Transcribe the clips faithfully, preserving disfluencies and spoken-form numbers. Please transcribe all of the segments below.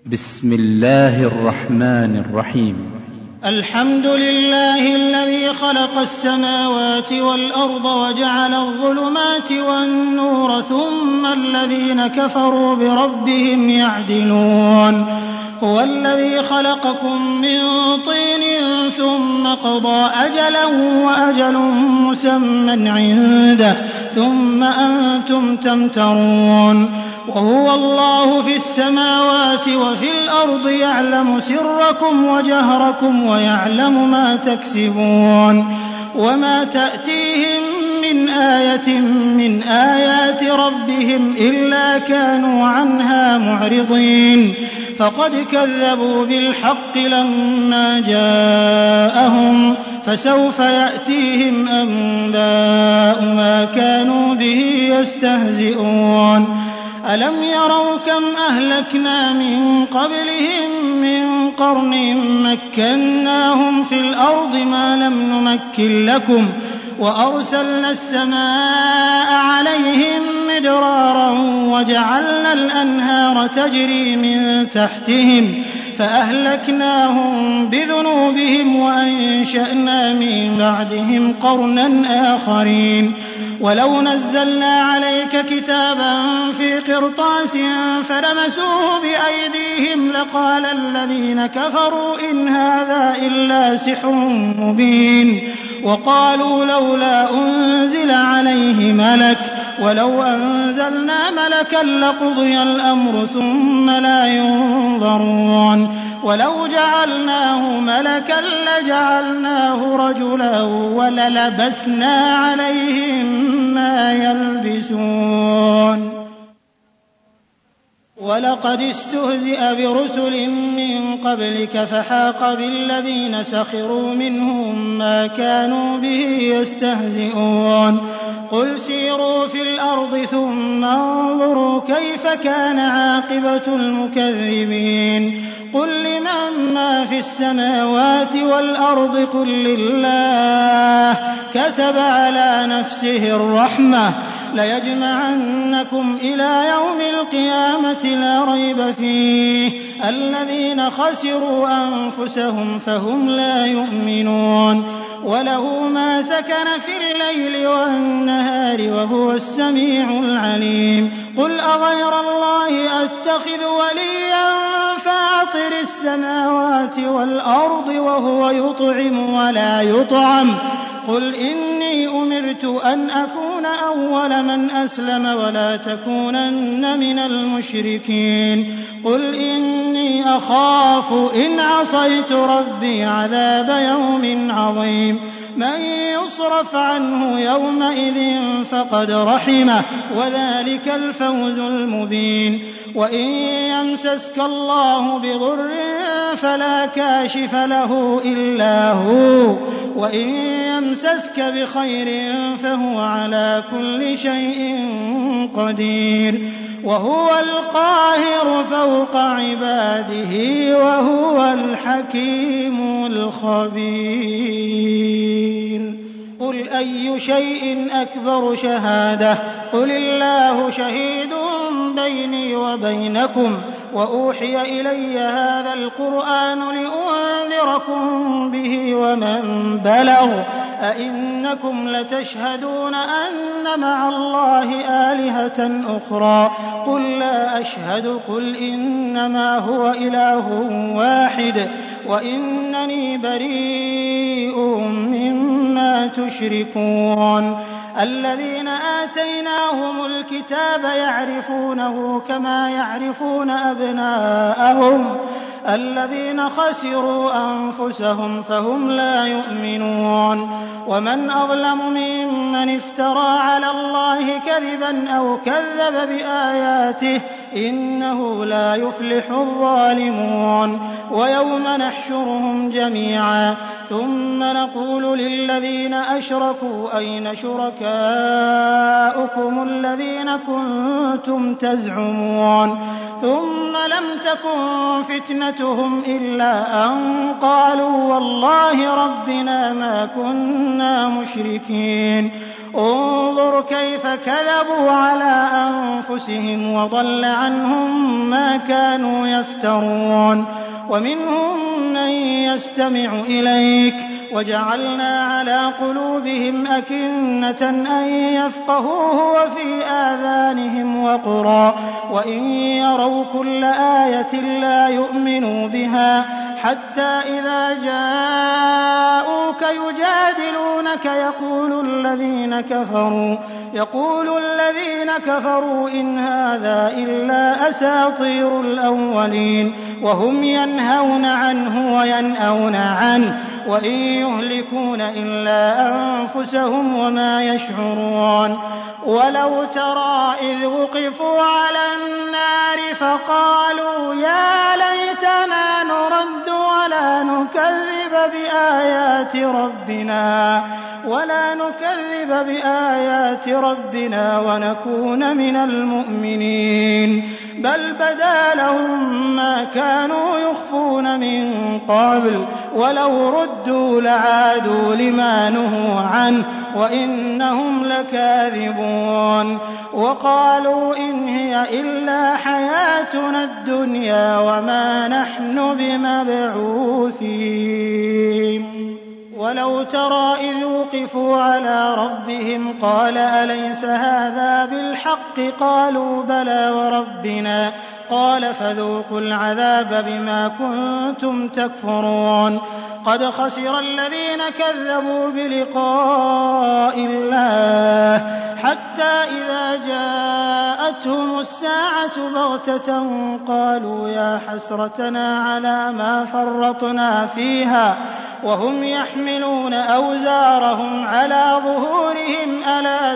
بسم الله الرحمن الرحيم. الحمد لله الذي خلق السماوات والأرض وجعل الظلمات والنور ثم الذين كفروا بربهم يعدلون. هو الذي خلقكم من طين ثم قضى أجلا وأجل مسمى عنده ثم أنتم تمترون. وهو الله في السماوات وفي الأرض يعلم سركم وجهركم ويعلم ما تكسبون. وما تأتيهم من آية من آيات ربهم إلا كانوا عنها معرضين. فقد كذبوا بالحق لما جاءهم فسوف يأتيهم أنباء ما كانوا به يستهزئون. ألم يروا كم أهلكنا من قبلهم من قرن مكناهم في الأرض ما لم نمكن لكم وأرسلنا السماء عليهم مدرارا وجعلنا الأنهار تجري من تحتهم فأهلكناهم بذنوبهم وأنشأنا من بعدهم قرنا آخرين. ولو نزلنا عليك كتابا في قرطاس فلمسوه بأيديهم لقال الذين كفروا إن هذا إلا سحر مبين. وقالوا لولا أنزل عليه ملك ولو أنزلنا ملكا لقضي الأمر ثم لا ينظرون. ولو جعلناه ملكا لجعلناه رجلا وللبسنا عليهم ما يلبسون. ولقد استهزئ برسل من قبلك فحاق بالذين سخروا منهم ما كانوا به يستهزئون. قل سيروا في الأرض ثم انظروا كيف كان عاقبة المكذبين. قل لمن ما في السماوات والأرض قل لله كتب على نفسه الرحمة ليجمعنكم إلى يوم القيامة لا ريب فيه الذين خسروا أنفسهم فهم لا يؤمنون. وله ما سكن في الليل والنهار وهو السميع العليم. قل أغير الله أتخذ وليا فاطر السماوات والأرض وهو يطعم ولا يطعم قل إني أمرت أن أكون أول من أسلم ولا تكونن من المشركين. قل إني أخاف إن عصيت ربي عذاب يوم عظيم. من يصرف عنه يومئذ فقد رحمه وذلك الفوز المبين. وإن يمسسك الله بضر فلا كاشف له إلا هو وإن يمسسك بخير فهو على كل شيء قدير. وهو القاهر فوق عباده وهو الحكيم الخبير. قل أي شيء أكبر شهادة قل الله شهيد بيني وبينكم وأوحي إلي هذا القرآن لأنذركم به ومن بلغ أئنكم لتشهدون أن مع الله آلهة أخرى قل لا أشهد قل إنما هو إله واحد وإنني بريء مما تشركون. الذين آتيناهم الكتاب يعرفونه كما يعرفون أبناءهم الذين خسروا أنفسهم فهم لا يؤمنون. ومن أظلم ممن افترى على الله كذبا أو كذب بآياته إنه لا يفلح الظالمون. ويوم نحشرهم جميعا ثم نقول للذين أشركوا أين شركاؤكم الذين كنتم تزعمون ثم لم تكن فتنتهم إلا أن قالوا والله ربنا ما كنا مشركين. انظُرْ كَيْفَ كَذَبُوا عَلَىٰ أَنفُسِهِمْ وَضَلَّ عَنْهُم مَّا كَانُوا يَفْتَرُونَ وَمِنْهُم مَّن يَسْتَمِعُ إِلَيْكَ وَجَعَلْنَا عَلَىٰ قُلُوبِهِمْ أَكِنَّةً أَن يَفْقَهُوهُ وَفِي آذَانِهِمْ وَقْرًا وَإِن يَرَوْا كُلَّ آيَةٍ لَّا يُؤْمِنُوا بِهَا حَتَّىٰ إِذَا جَاءُوكَ يُجَادِلُونَكَ يَقُولُ الَّذِينَ كَفَرُوا يقول الذين كفروا إن هذا إلا أساطير الأولين وهم ينهون عنه وينأون عنه وإن يهلكون إلا أنفسهم وما يشعرون ولو ترى إذ وقفوا على النار فقالوا يا ليتنا نرد ولا نكذب بآيات ربنا ولا نكذب بآيات ربنا ونكون من المؤمنين بل بدا لهم ما كانوا يخفون من قبل ولو ردوا لعادوا لما نهوا عنه وإنهم لكاذبون وقالوا إن هي إلا حياتنا الدنيا وما نحن بمبعوثين ولو ترى إذ وقفوا على ربهم قال أليس هذا بالحق قالوا بلى وربنا قال فذوقوا العذاب بما كنتم تكفرون قد خسر الذين كذبوا بلقاء الله حتى إذا جاءتهم الساعة بغتة قالوا يا حسرتنا على ما فرطنا فيها وهم يحملون أوزارهم على ظهورهم ألا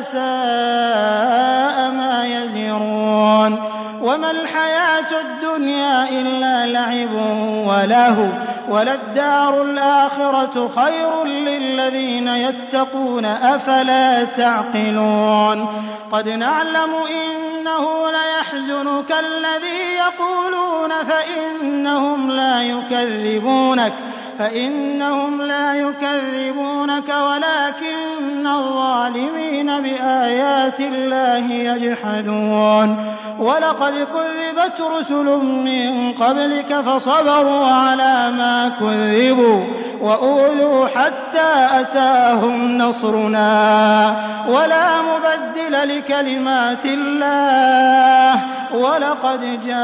ساء ما يزرون وما الحياة الدنيا إلا لعب ولهو وللدار الآخرة خير للذين يتقون أفلا تعقلون قد نعلم إنه ليحزنك الذي يقولون فإنهم لا يكذبونك فإنهم لا يكذبونك ولكن الظالمين بآيات الله يجحدون ولقد كذبت رسل من قبلك فصبروا على ما كذبوا وأوذوا حتى أتاهم نصرنا ولا مبدل لكلمات الله ولقد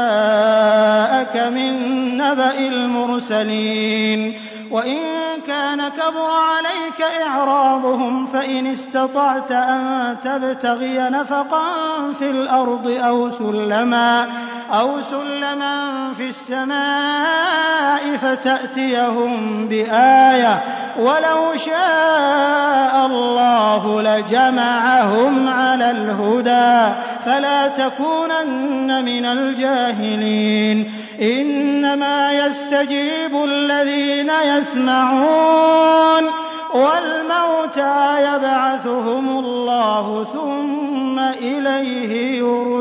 جاءك من نبأ المرسلين وإن كان كبر عليك إعراضهم فإن استطعت أن تبتغي نفقا في الأرض أو سلما أو سلما في السماء فتأتيهم بآية ولو شاء الله لجمعهم على الهدى فلا تكونن من الجاهلين إنما يستجيب الذين يسمعون والموتى يبعثهم الله ثم إليه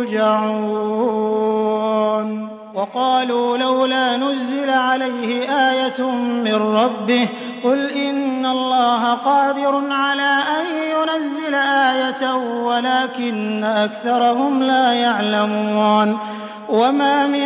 يرجعون وقالوا لولا نزل عليه آية من ربه قل إن الله قادر على أن ينزل آية ولكن أكثرهم لا يعلمون وما من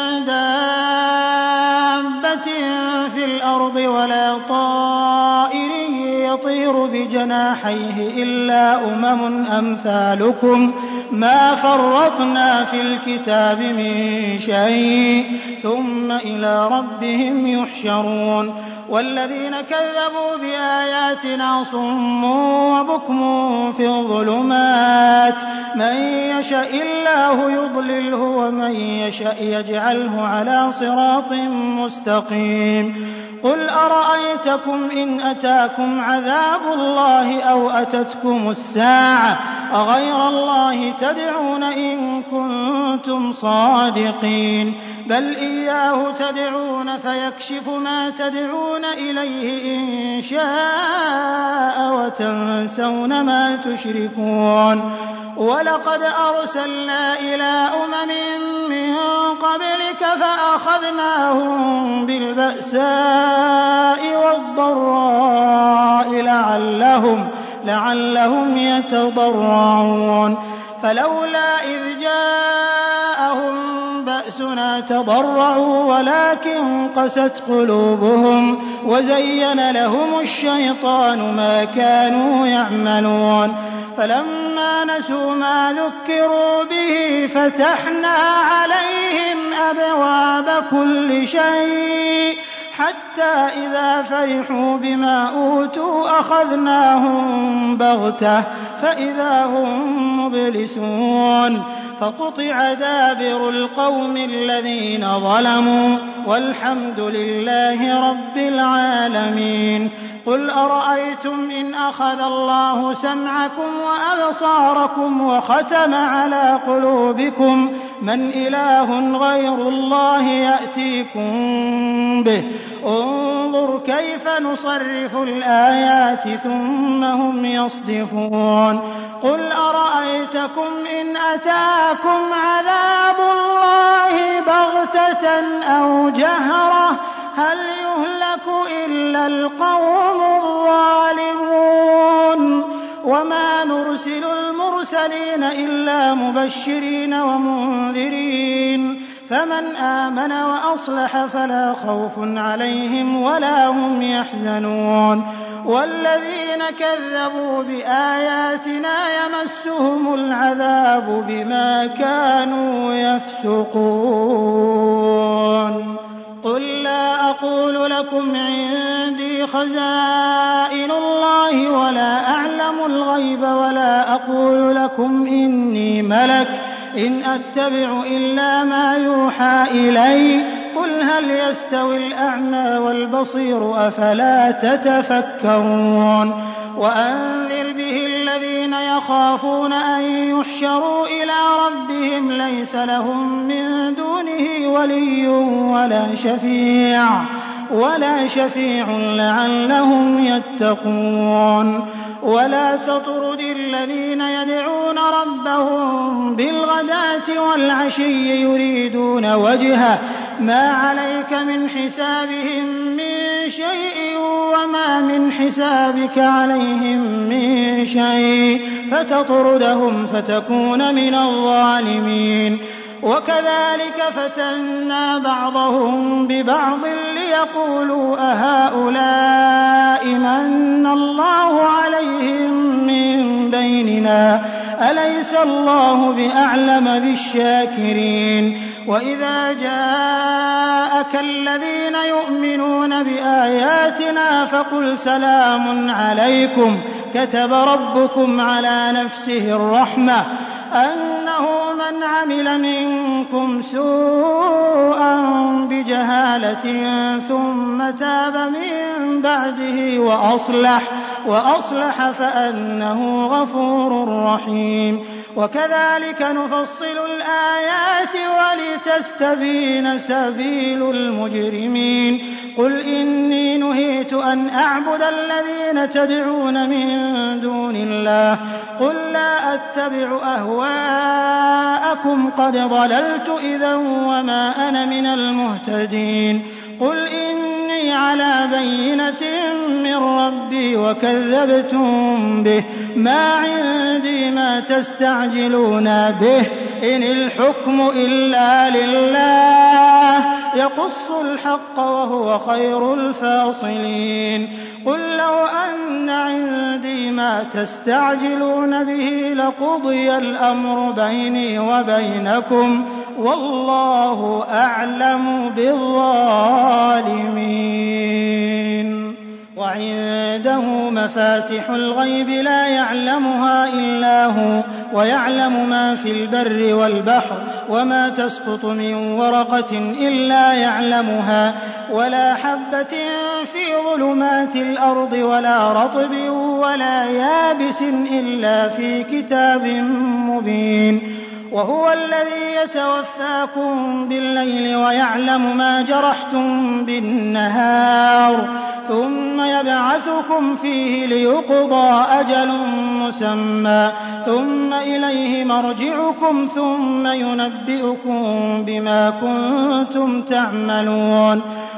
دابة في الأرض ولا طائر يطير بجناحيه إلا أمم أمثالكم ما فرطنا في الكتاب من شيء ثم إلى ربهم يحشرون والذين كذبوا بآياتنا صم وبكم في الظلمات من يشاء الله يضلله ومن يشاء يجعله على صراط مستقيم قل أرأيتكم إن أتاكم عذاب الله أو أتتكم الساعة أغير الله تدعون إن كنتم صادقين بل إياه تدعون فيكشف ما تدعون إليه إن شاء وتنسون ما تشركون ولقد أرسلنا إلى أمم من قبلك فأخذناهم بالبأساء والضراء لعلهم, لعلهم يتضرعون فلولا إذ جاءهم بأسنا تضرعوا ولكن قست قلوبهم وزين لهم الشيطان ما كانوا يعملون فلما نسوا ما ذكروا به فتحنا عليهم أبواب كل شيء حتى إذا فرحوا بما أوتوا أخذناهم بغتة فإذا هم مبلسون فقطع دابر القوم الذين ظلموا والحمد لله رب العالمين قل أرأيتم إن أخذ الله سمعكم وأبصاركم وختم على قلوبكم من إله غير الله يأتيكم به انظر كيف نصرف الآيات ثم هم يصدفون قل أرأيتكم إن أتاكم عذاب الله بغتة أو جهرة هل يهلك إلا القوم الظالمون وما نرسل المرسلين إلا مبشرين ومنذرين فمن آمن وأصلح فلا خوف عليهم ولا هم يحزنون والذين كذبوا بآياتنا يمسهم العذاب بما كانوا يفسقون قل لا أقول لكم عندي خزائن الله ولا أعلم الغيب ولا أقول لكم إني ملك إن أتبع إلا ما يوحى إلي قل هل يستوي الأعمى والبصير أفلا تتفكرون وأنذر به الذين يخافون أن يحشروا إلى ربهم ليس لهم من دونه ولي ولا شفيع ولا شفيع لعلهم يتقون ولا تطرد الذين يدعون ربهم بالغداة والعشي يريدون وجهه ما عليك من حسابهم من شيء وما من حسابك عليهم من شيء فتطردهم فتكون من الظالمين وكذلك فتنا بعضهم ببعض ليقولوا أهؤلاء من الله عليهم من بيننا أليس الله بأعلم بالشاكرين وإذا جاءك الذين يؤمنون بآياتنا فقل سلام عليكم كتب ربكم على نفسه الرحمة أنه من عمل منكم سوءا بجهالة ثم تاب من بعده وأصلح وأصلح فأنه غفور رحيم وكذلك نفصل الآيات ولتستبين سبيل المجرمين قل إني نهيت أن أعبد الذين تدعون من دون الله قل لا أتبع أهواءكم قد ضللت إذا وما أنا من المهتدين قل إني على بينة من ربي وكذبتم به ما عندي ما تستعجلون به إن الحكم إلا لله يقص الحق وهو خير الفاصلين قل لو أن عندي ما تستعجلون به لقضي الأمر بيني وبينكم والله أعلم بالظالمين وعنده مفاتح الغيب لا يعلمها إلا هو ويعلم ما في البر والبحر وما تسقط من ورقة إلا يعلمها ولا حبة في ظلمات الأرض ولا رطب ولا يابس إلا في كتاب مبين وهو الذي يتوفاكم بالليل ويعلم ما جرحتم بالنهار ثم يبعثكم فيه ليقضى أجل مسمى ثم إليه مرجعكم ثم ينبئكم بما كنتم تعملون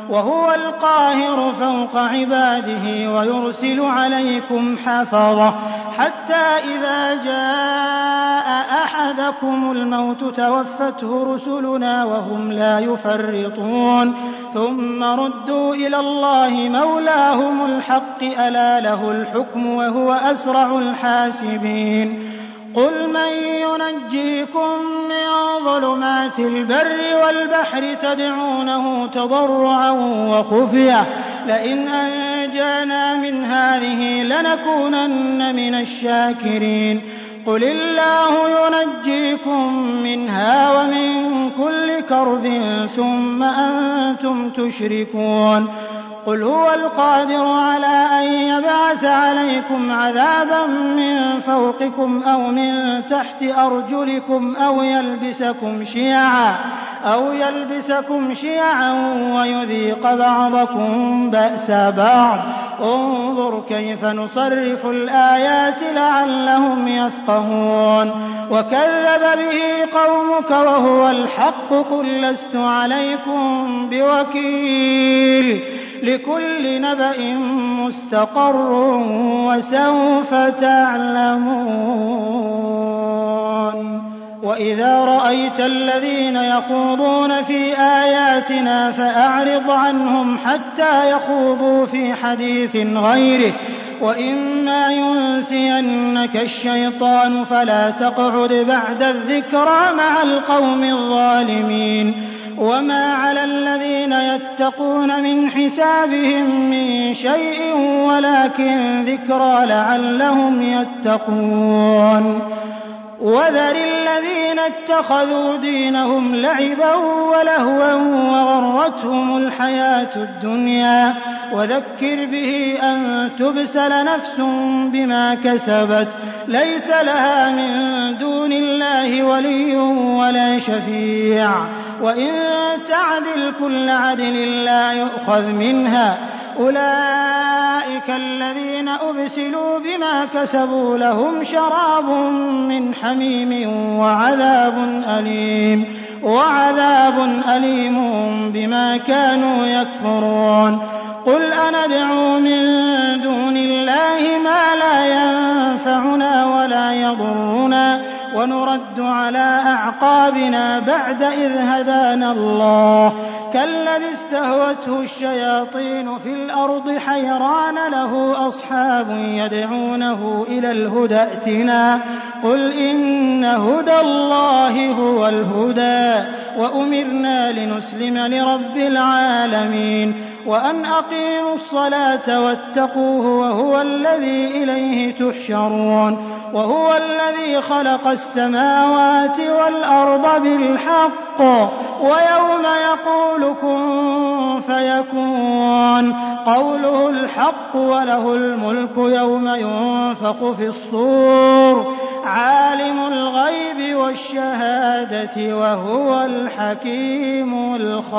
وهو القاهر فوق عباده ويرسل عليكم حفظة حتى إذا جاء أحدكم الموت توفته رسلنا وهم لا يفرطون ثم ردوا إلى الله مولاهم الحق ألا له الحكم وهو أسرع الحاسبين قل من ينجيكم من ظلمات البر والبحر تدعونه تضرعا وخفية لئن أنجانا من هذه لنكونن من الشاكرين قل الله ينجيكم منها ومن كل كرب ثم أنتم تشركون قل هو القادر على أن يبعث عليكم عذابا من فوقكم أو من تحت أرجلكم أو يلبسكم شيعا أو يلبسكم شيعا ويذيق بعضكم بأس بعض انظر كيف نصرف الآيات لعلهم يفقهون وكذب به قومك وهو الحق قل لست عليكم بوكيل لكل نبأ مستقر وسوف تعلمون وإذا رأيت الذين يخوضون في آياتنا فأعرض عنهم حتى يخوضوا في حديث غيره وإما ينسينك الشيطان فلا تقعد بعد الذكرى مع القوم الظالمين وما على الذين يتقون من حسابهم من شيء ولكن ذكرى لعلهم يتقون وذر الذين اتخذوا دينهم لعبا ولهوا وغرتهم الحياة الدنيا وذكر به أن تبسل نفس بما كسبت ليس لها من دون الله ولي ولا شفيع وإن تعدل كل عدل لا يؤخذ منها أولئك الذين أبسلوا بما كسبوا لهم شراب من حميم وعذاب أليم وعذاب أليم بما كانوا يكفرون قل أندعو من دون الله ما لا ينفعنا ولا يضرنا ونرد على أعقابنا بعد إذ هدانا الله كالذي استهوته الشياطين في الأرض حيران له أصحاب يدعونه إلى الهدى ائتنا قل إن هدى الله هو الهدى وأمرنا لنسلم لرب العالمين وأن أقيموا الصلاة واتقوه وهو الذي إليه تحشرون وهو الذي خلق السماوات والأرض بالحق ويوم يقول كن فيكون قوله الحق وله الملك يوم ينفخ في الصور عالم الغيب والشهادة وهو الحكيم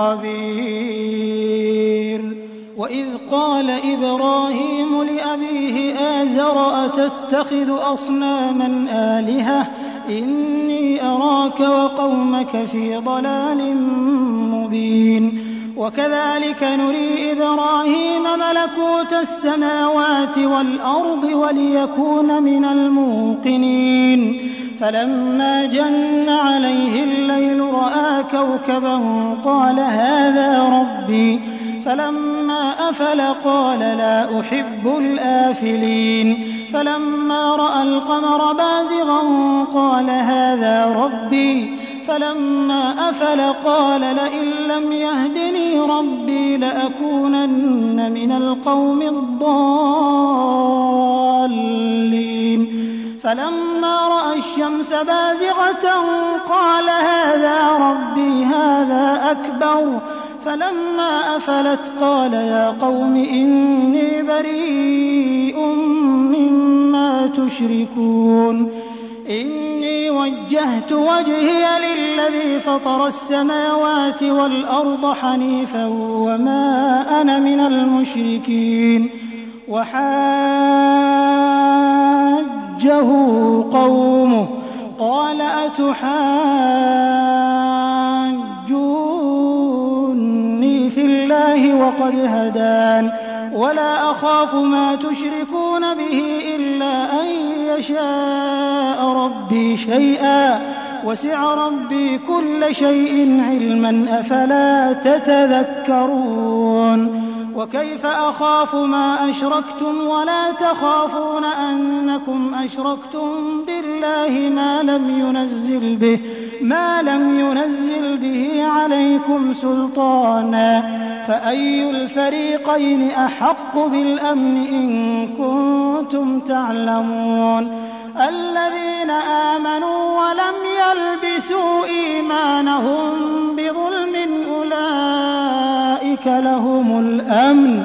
الخبير وإذ قال إبراهيم لأبيه آزر أتتخذ أصناما آلهة إني أراك وقومك في ضلال مبين وكذلك نري إبراهيم ملكوت السماوات والأرض وليكون من الموقنين فلما جن عليه الليل رأى كوكبا قال هذا ربي فلما أفل قال لا أحب الآفلين فلما رأى القمر بازغا قال هذا ربي فلما أفل قال لئن لم يهدني ربي لأكونن من القوم الضالين فلما رأى الشمس بازغة قال هذا ربي هذا أكبر فلما أفلت قال يا قوم إني بريء مما تشركون إني وجهت وجهي للذي فطر السماوات والأرض حنيفا وما أنا من المشركين وحاجه قومه قال أتحاجوني في الله وقد هدان ولا أخاف ما تشركون به إلا أن يشاء ربي شيئا وسع ربي كل شيء علما أفلا تتذكرون وكيف أخاف ما أشركتم ولا تخافون أنكم أشركتم بالله ما لم ينزل به ما لم ينزل به عليكم سلطانا فأي الفريقين أحق بالأمن إن كنتم تعلمون الذين آمنوا ولم يلبسوا إيمانهم بظلم أولئك لهم الأمن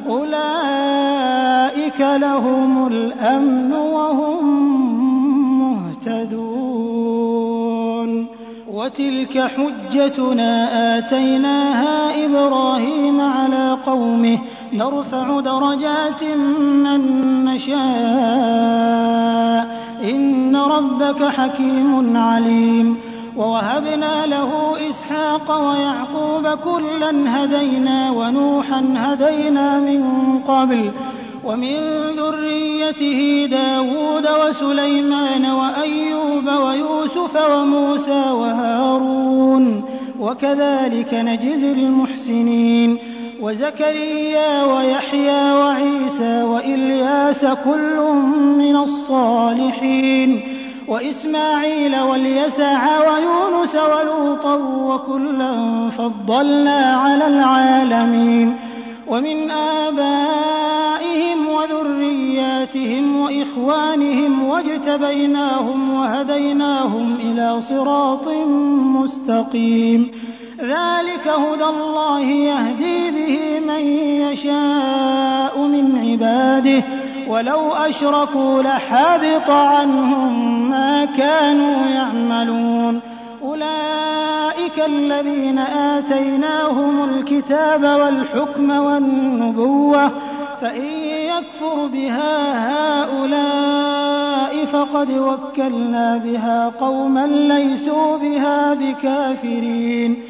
أولئك لهم الأمن وهم مهتدون وتلك حجتنا آتيناها إبراهيم على قومه نرفع درجات من نشاء إن ربك حكيم عليم ووهبنا له إسحاق ويعقوب كلا هدينا ونوحا هدينا من قبل ومن ذريته داود وسليمان وأيوب ويوسف وموسى وهارون وكذلك نجزي المحسنين وزكريا ويحيى وعيسى وإلياس كل من الصالحين وإسماعيل واليسع ويونس ولوطا وكلا فضلنا على العالمين ومن آبائهم وذرياتهم وإخوانهم واجتبيناهم وهديناهم إلى صراط مستقيم ذلك هدى الله يهدي به من يشاء من عباده ولو أشركوا لحبط عنهم ما كانوا يعملون أولئك الذين آتيناهم الكتاب والحكم والنبوة فإن يكفر بها هؤلاء فقد وكلنا بها قوما ليسوا بها بكافرين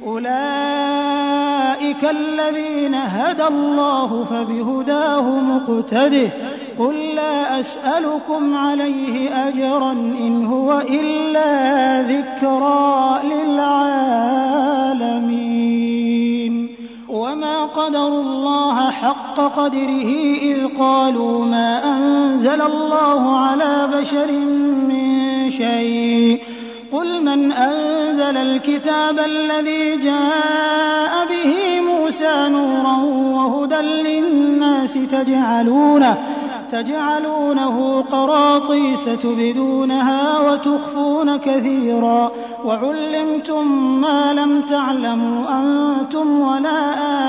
أولئك الذين هدى الله فبهداه مقتده قل لا أسألكم عليه أجرا إن هو إلا ذكرى للعالمين وما قدروا الله حق قدره إذ قالوا ما أنزل الله على بشر من شيء قل من أنزل الكتاب الذي جاء به موسى نورا وهدى للناس تجعلونه, تجعلونه قراطيس تبدونها وتخفون كثيرا وعلمتم ما لم تعلموا أنتم ولا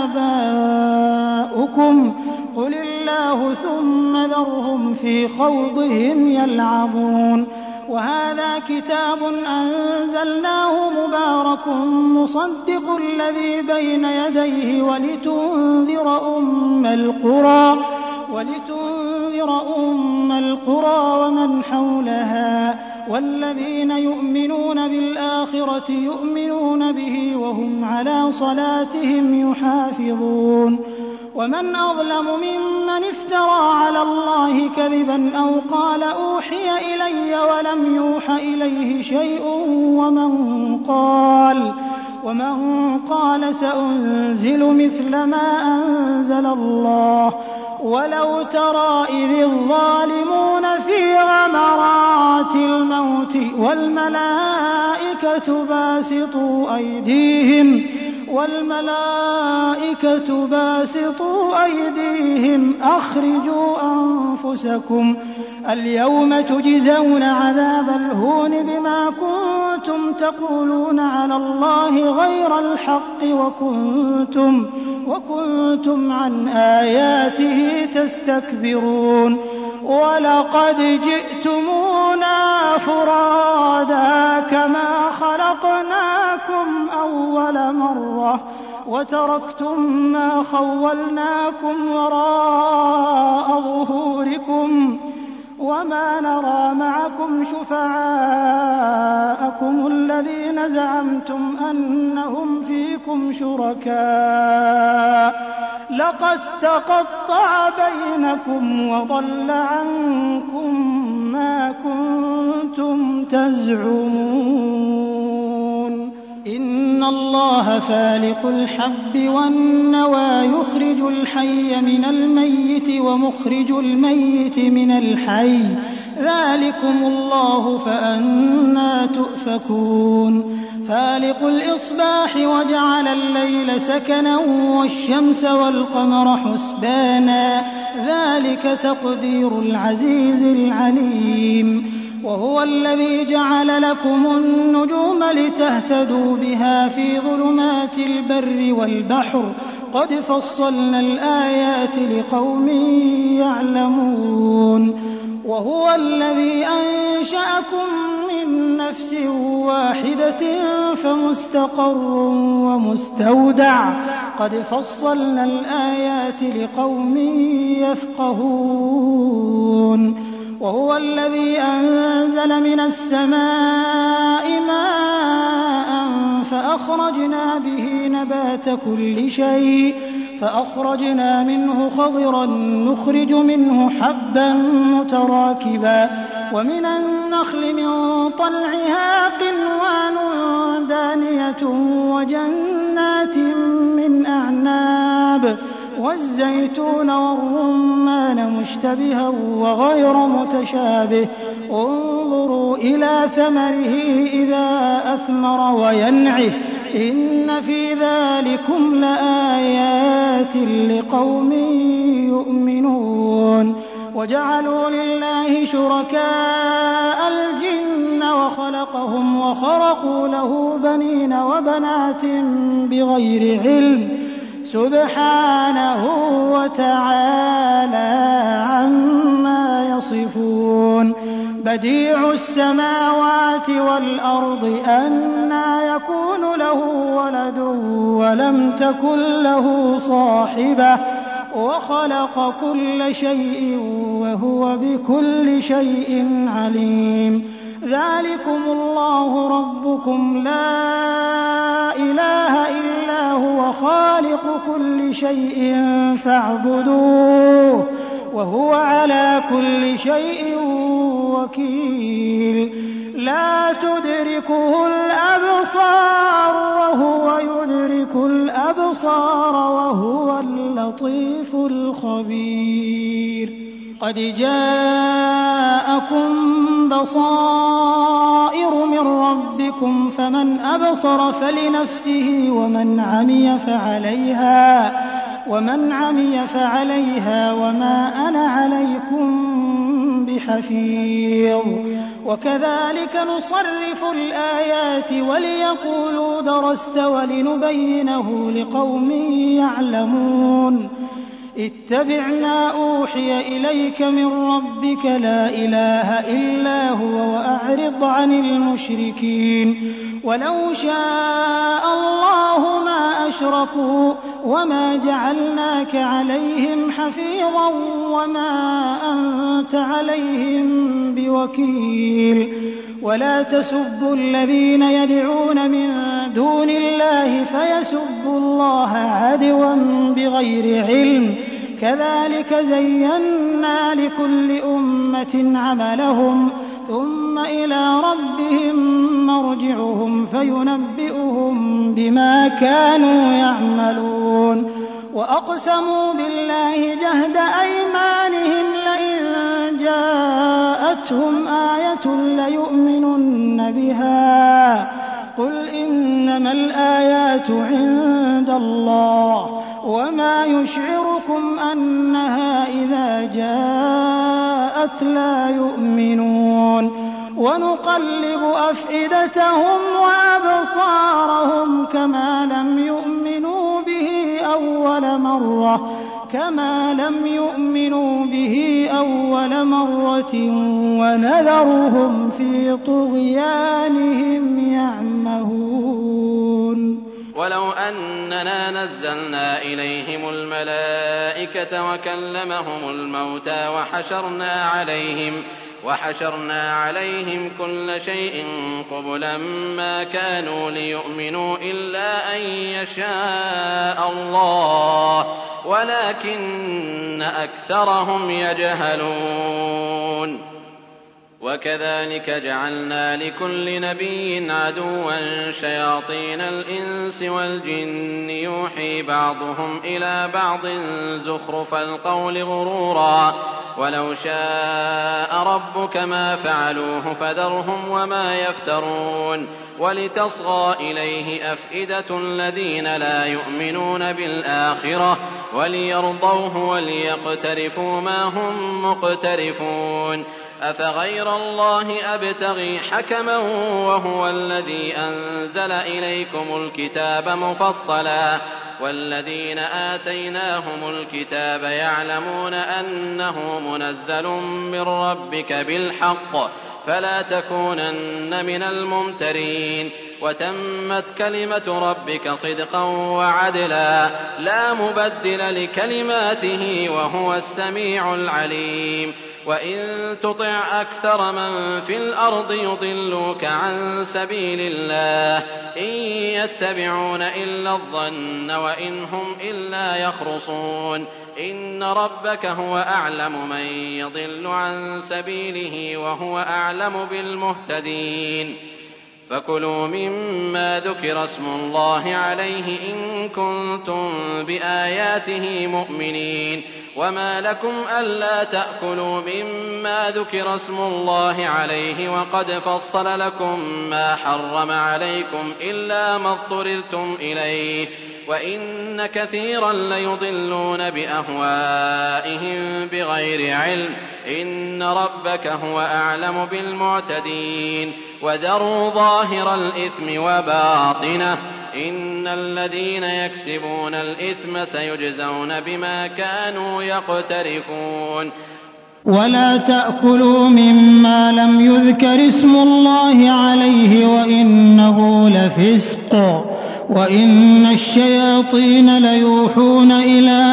آباؤكم قل الله ثم ذرهم في خوضهم يلعبون وهذا كتاب أنزلناه مبارك مصدق الذي بين يديه ولتنذر أم القرى ولتنذر أم القرى ومن حولها والذين يؤمنون بالآخرة يؤمنون به وهم على صلاتهم يحافظون ومن أظلم ممن افترى على الله كذبا أو قال أوحي إلي ولم يوح إليه شيء ومن قال ومن قال سأنزل مثل ما أنزل الله ولو ترى إذ الظالمون في غمرات الموت والملائكة باسطوا أيديهم والملائكة باسطوا أيديهم أخرجوا أنفسكم اليوم تجزون عذاب الهون بما كنتم تقولون على الله غير الحق وكنتم, وكنتم عن آياته تستكبرون ولقد جئتمونا فرادا كما خلقناكم أول مرة وتركتم ما خولناكم وراء ظهوركم وما نرى معكم شفعاءكم الذين زعمتم أنهم فيكم شركاء لقد تقطع بينكم وضل عنكم ما كنتم تزعمون إن الله فالق الحب والنوى يخرج الحي من الميت ومخرج الميت من الحي ذلكم الله فأنى تؤفكون فالق الإصباح وجعل الليل سكنا والشمس والقمر حسبانا ذلك تقدير العزيز العليم وهو الذي جعل لكم النجوم لتهتدوا بها في ظلمات البر والبحر قد فصلنا الآيات لقوم يعلمون وهو الذي أنشأكم من نفس واحدة فمستقر ومستودع قد فصلنا الآيات لقوم يفقهون وهو الذي أنزل من السماء ماء فأخرجنا به نبات كل شيء فأخرجنا منه خضرا نخرج منه حبا متراكبا ومن النخل من طلعها قنوان دانية وجنات من أعناب والزيتون والرمان مشتبها وغير متشابه انظروا إلى ثمره إذا أثمر وينعه إن في ذلكم لآيات لقوم يؤمنون وجعلوا لله شركاء الجن وخلقهم وخرقوا له بنين وبنات بغير علم سبحانه وتعالى عما يصفون بديع السماوات والأرض أنى يكون له ولد ولم تكن له صاحبة وخلق كل شيء وهو بكل شيء عليم ذلكم الله ربكم لا إله إلا هو خالق كل شيء فاعبدوه وهو على كل شيء وكيل لا تدركه الأبصار وهو يدرك الأبصار وهو اللطيف الخبير قد جاءكم بصائر من ربكم فمن أبصر فلنفسه ومن عمي فعليها ومن عمي فعليها وما أنا عليكم بحفيظ وكذلك نصرف الآيات وليقولوا درست ولنبينه لقوم يعلمون اتبع ما أوحي إليك من ربك لا إله إلا هو وأعرض عن المشركين ولو شاء الله ما أشركوا وما جعلناك عليهم حفيظا وما أنت عليهم بوكيل ولا تسبوا الذين يدعون من دون الله فيسبوا الله عدوا بغير علم كذلك زينا لكل أمة عملهم ثم إلى ربهم مرجعهم فينبئهم بما كانوا يعملون وأقسموا بالله جهد أيمانهم لئن جاءتهم آية ليؤمنن بها قل إنما الآيات عند الله وما يشعركم أنها إذا جاءت لا يؤمنون ونقلب أفئدتهم وأبصارهم كما لم يؤمنوا به أول مرة كما لم يؤمنوا به أول مرة ونذرهم في طغيانهم يعمهون ولو أننا نزلنا إليهم الملائكة وكلمهم الموتى وحشرنا عليهم وحشرنا عليهم كل شيء قبلا ما كانوا ليؤمنوا إلا أن يشاء الله ولكن أكثرهم يجهلون. وكذلك جعلنا لكل نبي عدوا شياطين الإنس والجن يوحي بعضهم إلى بعض زخرف القول غرورا ولو شاء ربك ما فعلوه فذرهم وما يفترون. ولتصغى إليه أفئدة الذين لا يؤمنون بالآخرة وليرضوه وليقترفوا ما هم مقترفون. أفغير الله أبتغي حكما وهو الذي أنزل إليكم الكتاب مفصلا والذين آتيناهم الكتاب يعلمون أنه منزل من ربك بالحق فلا تكونن من الممترين. وتمت كلمة ربك صدقا وعدلا لا مبدل لكلماته وهو السميع العليم. وإن تطع أكثر من في الأرض يضلوك عن سبيل الله إن يتبعون إلا الظن وإن هم إلا يخرصون. إن ربك هو أعلم من يضل عن سبيله وهو أعلم بالمهتدين. فكلوا مما ذكر اسم الله عليه إن كنتم بآياته مؤمنين. وما لكم ألا تأكلوا مما ذكر اسم الله عليه وقد فصل لكم ما حرم عليكم إلا ما اضطررتم إليه وإن كثيرا ليضلون بأهوائهم بغير علم إن ربك هو أعلم بالمعتدين. وذروا ظاهر الإثم وباطنه إن الذين يكسبون الإثم سيجزون بما كانوا يقترفون. ولا تأكلوا مما لم يذكر اسم الله عليه وإنه لفسق وإن الشياطين ليوحون إلى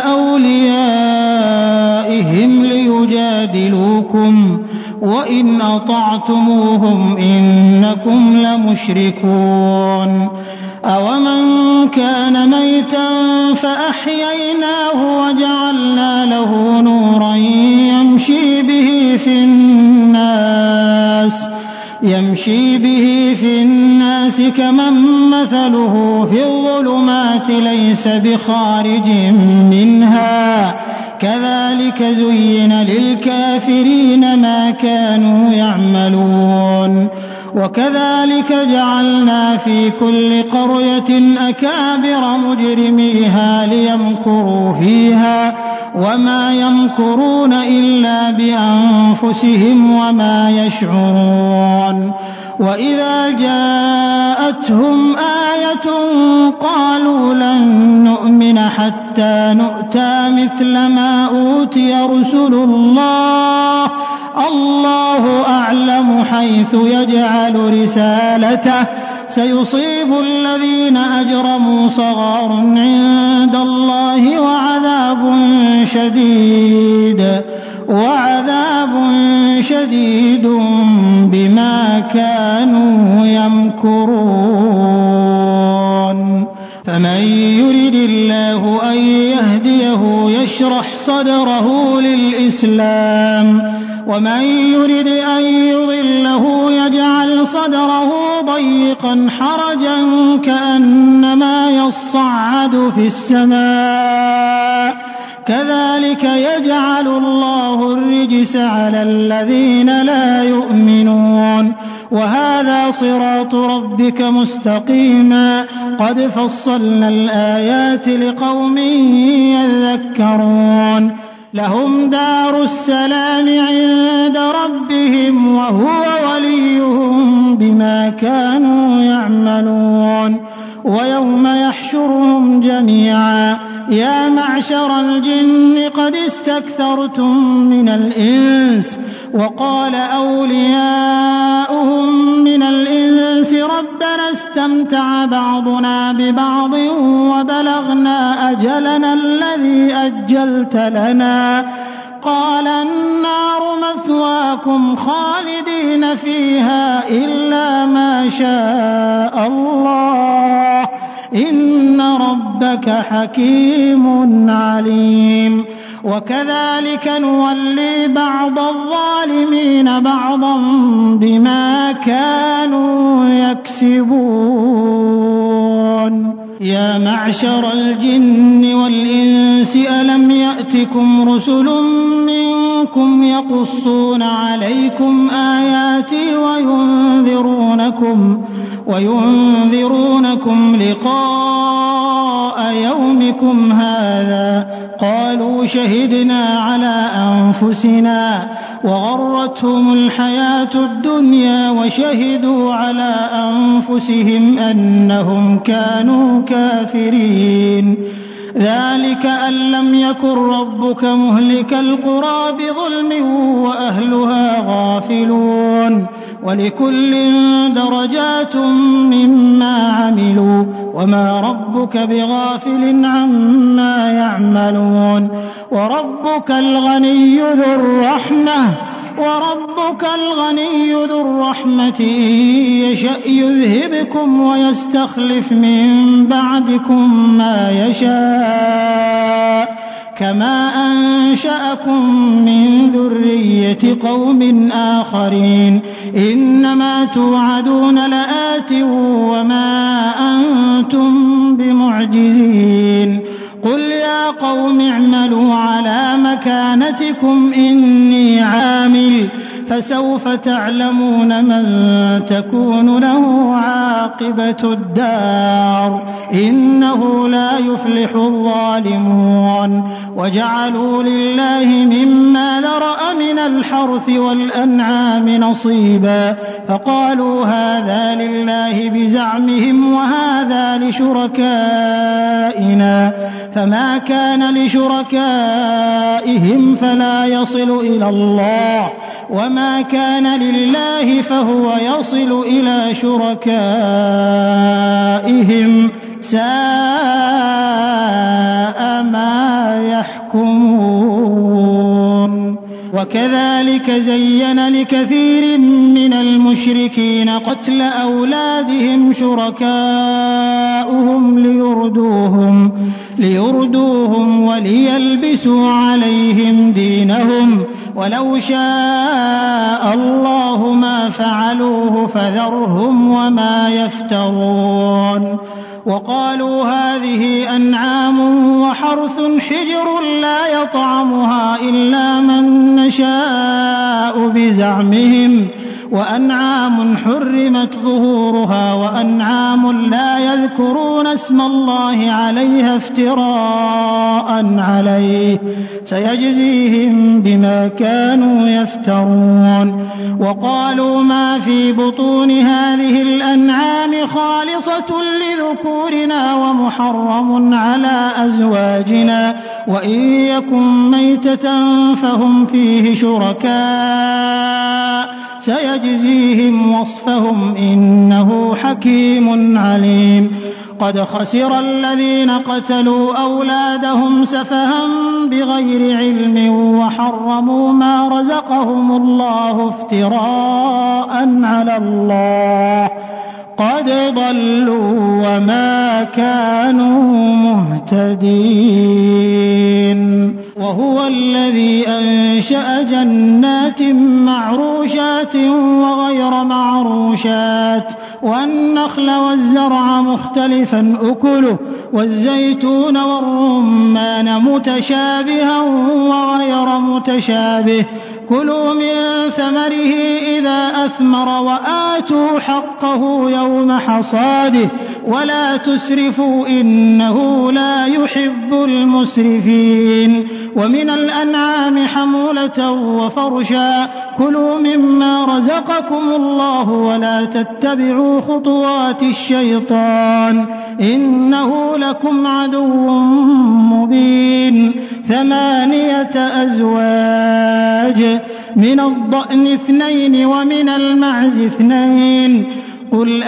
أوليائهم ليجادلوكم وإن أطعتموهم إنكم لمشركون. أومن كان ميتا فأحييناه وجعلنا له نورا يمشي به في الناس يمشي به في الناس كمن مثله في الظلمات ليس بخارج منها كذلك زين للكافرين ما كانوا يعملون. وكذلك جعلنا في كل قرية أكابر مجرميها ليمكروا فيها وما يمكرون إلا بأنفسهم وما يشعرون. وإذا جاءتهم آية قالوا لن نؤمن حتى نؤتى مثل ما أوتي رسل الله الله أعلم حيث يجعل رسالته سيصيب الذين أجرموا صغار عند الله وعذاب شديد وعذاب شديد بما كانوا يمكرون. فمن يرد الله أن يهديه يشرح صدره للإسلام ومن يرد أن يضله يجعل صدره ضيقا حرجا كأنما يصعد في السماء كذلك يجعل الله الرجس على الذين لا يؤمنون. وهذا صراط ربك مستقيما قد فصلنا الآيات لقوم يذكرون. لهم دار السلام عند ربهم وهو وليهم بما كانوا يعملون. ويوم يحشرهم جميعا يا معشر الجن قد استكثرتم من الإنس وقال أولياؤهم من الإنس ربنا استمتع بعضنا ببعض وبلغنا أجلنا الذي أجلت لنا قال النار مثواكم خالدين فيها إلا ما شاء الله إن ربك حكيم عليم وكذلك نولي بعض الظالمين بعضا بما كانوا يكسبون يا معشر الجن والإنس ألم يأتكم رسل منكم يقصون عليكم آياتي وينذرونكم وينذرونكم لقاء يومكم هذا قالوا شهدنا على أنفسنا وغرتهم الحياة الدنيا وشهدوا على أنفسهم أنهم كانوا كافرين ذلك أن لم يكن ربك مهلك القرى بظلم وأهلها غافلون ولكل درجات مما عملوا وما ربك بغافل عما يعملون وربك الغني ذو الرحمة وربك الغني ذو الرحمة إن يشأ يذهبكم ويستخلف من بعدكم ما يشاء كما أنشأكم من ذرية قوم آخرين إنما توعدون لآت وما أنتم بمعجزين قل يا قوم اعملوا على مكانتكم إني عامل فسوف تعلمون من تكون له عاقبة الدار إنه لا يفلح الظالمون وجعلوا لله مما ذرأ من الحرث والأنعام نصيبا فقالوا هذا لله بزعمهم وهذا لشركائنا فما كان لشركائهم فلا يصل إلى الله وما كان لله فهو يصل إلى شركائهم ساء ما يحكمون وكذلك زين لكثير من المشركين قتل أولادهم شركاؤهم ليردوهم ليردوهم وليلبسوا عليهم دينهم ولو شاء الله ما فعلوه فذرهم وما يفترون وقالوا هذه أنعام وحرث حجر لا يطعمها إلا من نشاء بزعمهم وأنعام حرمت ظهورها وأنعام لا يذكرون اسم الله عليها افتراء عليه سيجزيهم بما كانوا يفترون وقالوا ما في بطون هذه الأنعام خالصة لذكورنا ومحرم على أزواجنا وإن يكن ميتة فهم فيه شركاء سيجزيهم وصفهم إنه حكيم عليم قد خسر الذين قتلوا أولادهم سفها بغير علم وحرموا ما رزقهم الله افتراء على الله قد ضلوا وما كانوا مهتدين وهو الذي أنشأ جنات معروشات وغير معروشات والنخل والزرع مختلفا أكله والزيتون والرمان متشابها وغير متشابه كلوا من ثمره إذا أثمر وآتوا حقه يوم حصاده ولا تسرفوا إنه لا يحب المسرفين ومن الأنعام حمولة وفرشا كلوا مما رزقكم الله ولا تتبعوا خطوات الشيطان إنه لكم عدو مبين ثمانية أزواج من الضأن اثنين ومن المعز اثنين قل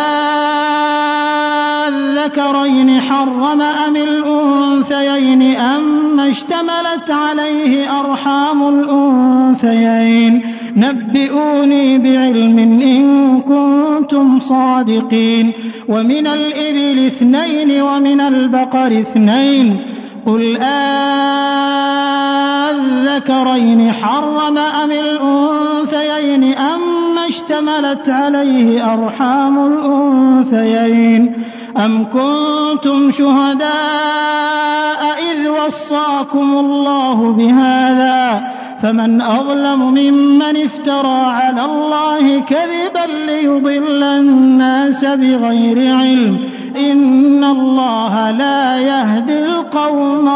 أذكرين حرم أم الأنثيين أما اشتملت عليه أرحام الأنثيين نبئوني بعلم إن كنتم صادقين ومن الإبل اثنين ومن البقر اثنين قل أذكرين حرم أم الأنثيين أما اشتملت عليه أرحام الأنثيين أم كنتم شهداء إذ وصاكم الله بهذا فمن أظلم ممن افترى على الله كذبا ليضل الناس بغير علم إن الله لا يهدي القوم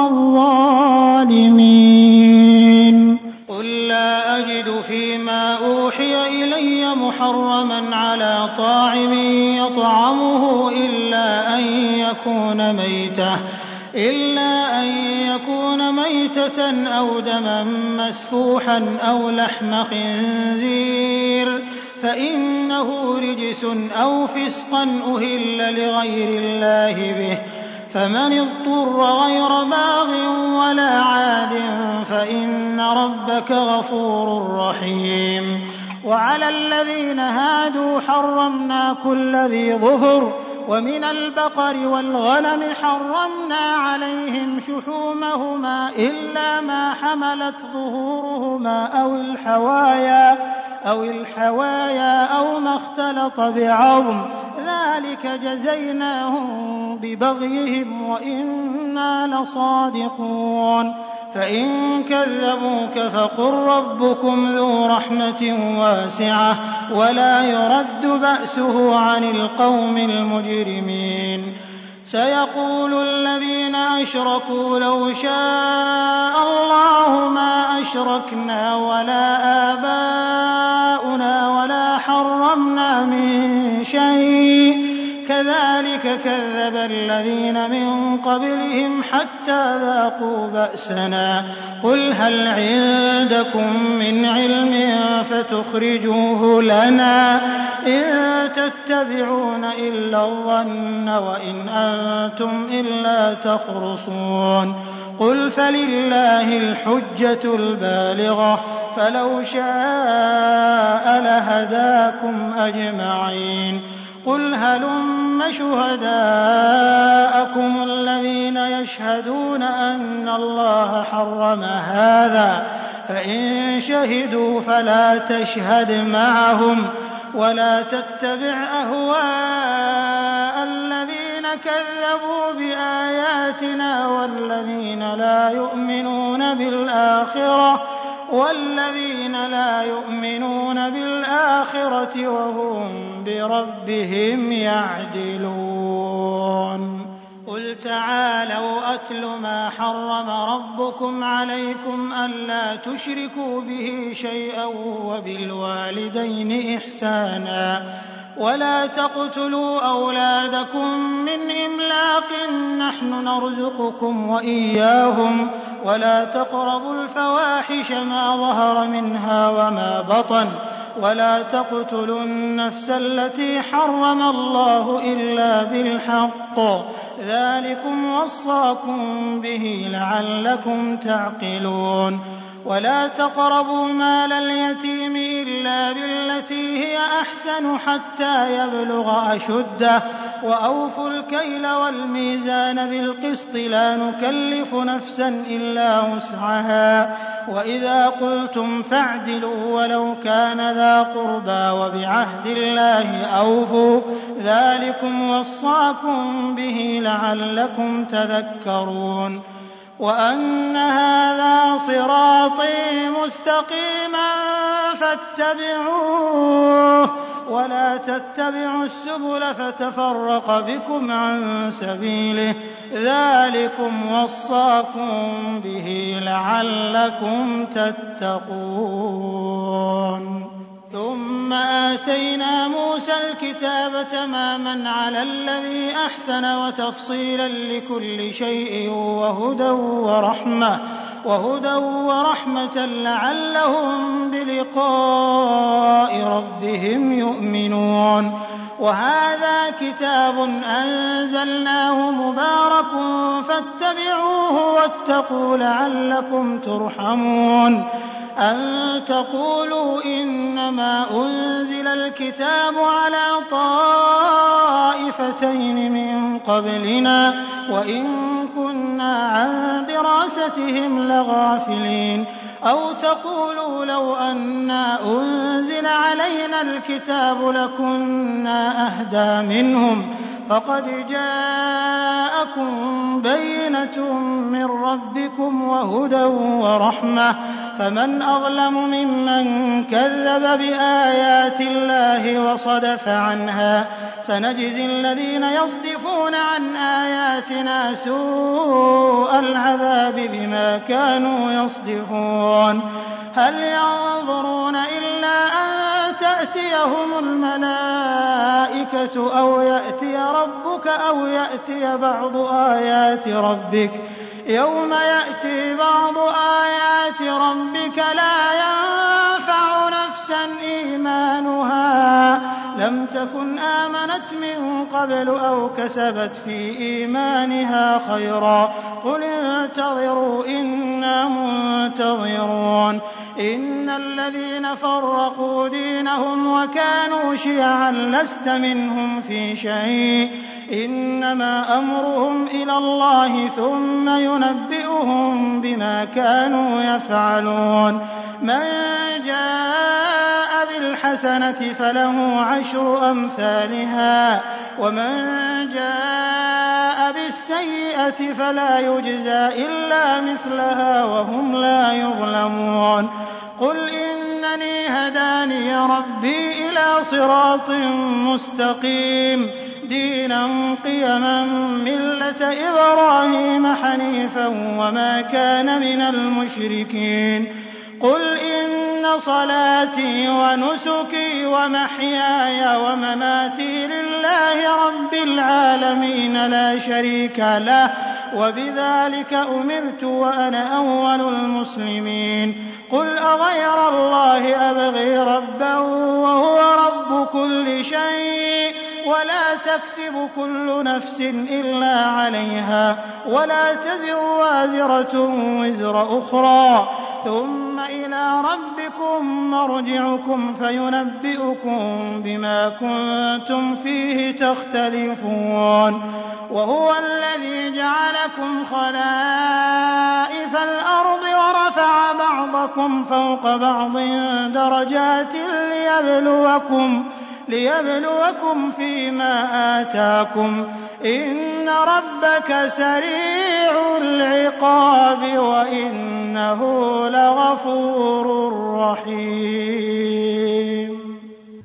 الظالمين قل لا أجد فيما أوحي إلي محرما على طاعم يطعمه إلا أن يكون ميتة إلا أن يكون ميتة أو دما مسفوحا أو لحم خنزير فإنه رجس أو فسقا أهل لغير الله به فمن اضطر غير باغ ولا عاد فإن ربك غفور رحيم وعلى الذين هادوا حرمنا كل ذي ظفر ومن البقر والغنم حرمنا عليهم شحومهما إلا ما حملت ظهورهما أو الحوايا أو الحوايا أو ما اختلط بعظم ذلك جزيناهم ببغيهم وإنا لصادقون فإن كذبوك فقل ربكم ذو رحمة واسعة ولا يرد بأسه عن القوم المجرمين سيقول الذين أشركوا لو شاء الله ما أشركنا ولا آباؤنا ولا حرمنا من شيء كذلك كذب الذين من قبلهم حتى ذاقوا بأسنا قل هل عندكم من علم فتخرجوه لنا إن تتبعون إلا الظن وإن أنتم إلا تخرصون قل فلله الحجة البالغة فلو شاء لهداكم أجمعين قل هلم شهداءكم الذين يشهدون أن الله حرم هذا فإن شهدوا فلا تشهد معهم ولا تتبع أهواء الذين كذبوا بآياتنا والذين لا يؤمنون بالآخرة والذين لا يؤمنون بالآخرة وهم بربهم يعدلون قل تعالوا أتل ما حرم ربكم عليكم ألا تشركوا به شيئا وبالوالدين إحسانا ولا تقتلوا أولادكم من إملاق نحن نرزقكم وإياهم ولا تقربوا الفواحش ما ظهر منها وما بطن ولا تقتلوا النفس التي حرم الله إلا بالحق ذلكم وصاكم به لعلكم تعقلون ولا تقربوا مال اليتيم إلا بالتي هي أحسن حتى يبلغ أشده وأوفوا الكيل والميزان بالقسط لا نكلف نفسا إلا وسعها وإذا قلتم فاعدلوا ولو كان ذا قربى وبعهد الله أوفوا ذلكم وصاكم به لعلكم تذكرون وأن هذا صراطي مستقيما فاتبعوه ولا تتبعوا السبل فتفرق بكم عن سبيله ذلكم وصاكم به لعلكم تتقون ثم آتينا موسى الكتاب تماما على الذي أحسن وتفصيلا لكل شيء وهدى ورحمة وهدى ورحمة لعلهم بلقاء ربهم يؤمنون. وهذا كتاب أنزلناه مبارك فاتبعوه واتقوا لعلكم ترحمون. أن تقولوا إنما أنزل الكتاب على طائفتين من قبلنا وإن كنا عن دراستهم لغافلين. أو تقولوا لو أنا أنزل علينا الكتاب لكنا أهدى منهم فقد جاءكم بينة من ربكم وهدى ورحمة فمن أظلم ممن كذب بآيات الله وصدف عنها سنجزي الذين يصدفون عن آياتنا سوء العذاب بما كانوا يصدفون. هل ينظرون إلا أن تأتيهم الملائكة أو يأتي ربك أو يأتي بعض آيات ربك يوم يأتي بعض آيات ربك لا ينفع نفسا إيمانها لم تكن آمنت من قبل أو كسبت في إيمانها خيرا قل انتظروا إنا منتظرون. إن الذين فرقوا دينهم وكانوا شيعا لست منهم في شيء إنما أمرهم إلى الله ثم ينبئهم بما كانوا يفعلون. من جاء بالحسنة فله عشر أمثالها ومن جاء بالسيئة فلا يجزى إلا مثلها وهم لا يظلمون. قل إنني هداني ربي إلى صراط مستقيم دينا قيما ملة إبراهيم حنيفا وما كان من المشركين. قل إن صلاتي ونسكي ومحياي ومماتي لله رب العالمين لا شريك له وبذلك أمرت وأنا أول المسلمين. قل أغير الله أبغي ربا وهو رب كل شيء ولا تكسب كل نفس إلا عليها ولا تزر وازرة وزر أخرى ثم إلى ربكم مرجعكم فينبئكم بما كنتم فيه تختلفون. وهو الذي جعلكم خلائف الأرض ورفع بعضكم فوق بعض درجات ليبلوكم ليبلوكم فيما آتاكم إن ربك سريع العقاب وإنه لغفور رحيم.